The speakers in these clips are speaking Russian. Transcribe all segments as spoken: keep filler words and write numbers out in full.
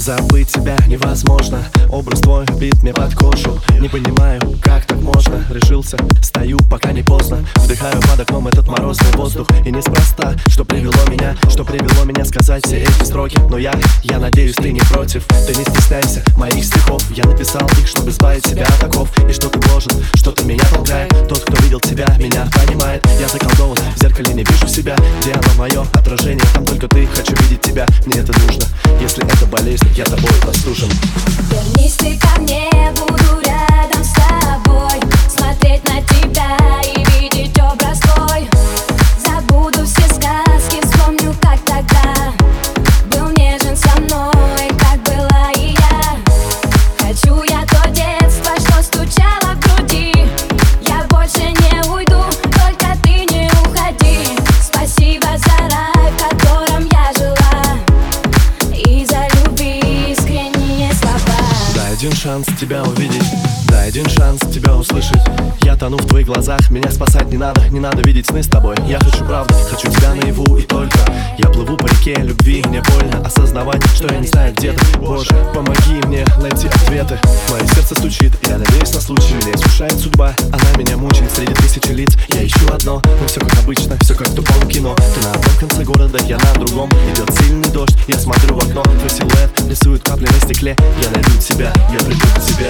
Забыть тебя невозможно, образ твой бит мне под кожу. Не понимаю, как так можно. Решился, стою, пока не поздно. Вдыхаю под окном этот морозный воздух. И неспроста, что привело меня, что привело меня сказать все эти строки. Но я, я надеюсь, ты не против. Ты не стесняйся моих стихов. Я написал их, чтобы избавить себя от оков. И что ты должен, что-то меня толкает. Тот, кто видел тебя, меня понимает. Я заколдован, в зеркале не вижу себя. Где оно мое отражение? Там только ты, хочу видеть тебя. Мне это нужно, если это болезнь, я тобой простужен. Вернись ты ко мне, буду рядом с тобой. Смотреть на тебя и видеть образ твой. Забуду все сказки, вспомню, как тогда был нежен со мной, как была и я. Хочу я то детство, что стучало в груди. Я больше не уйду, только ты не уходи. Спасибо за рай, в котором я жила, и за любви искренние слова. Дай один шанс тебя увидеть, дай один шанс тебя услышать. Я тону в твоих глазах, меня спасать не надо. Не надо видеть сны с тобой, я хочу правду, хочу тебя наяву и только. Я плыву по реке любви, мне больно осознавать, что я не знаю, где ты. Боже, помоги мне найти ответы. Мое сердце стучит, я надеюсь на случай. Меня искушает судьба, она меня мучает. Среди тысячи лиц я ищу одно, но все как обычно, все как в тупом кино. Ты на одном конце города, я на другом. Идет сильный дождь, я смотрю в окно. Твой силуэт рисует капли на стекле. Я найду тебя, я приду к тебе.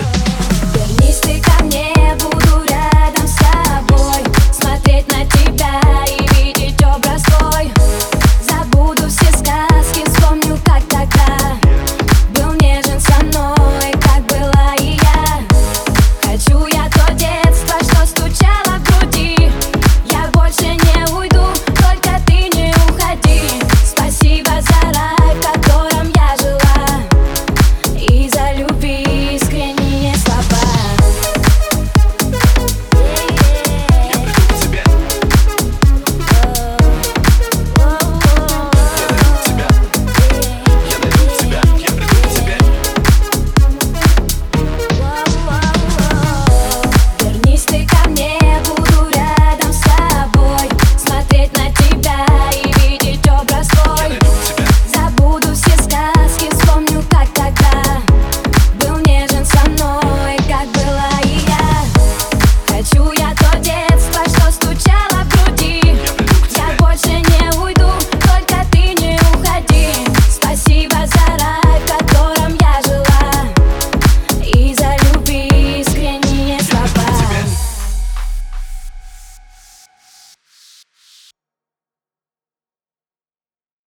Вернись ты ко мне, буду рядом с тобой. Смотреть на тебя и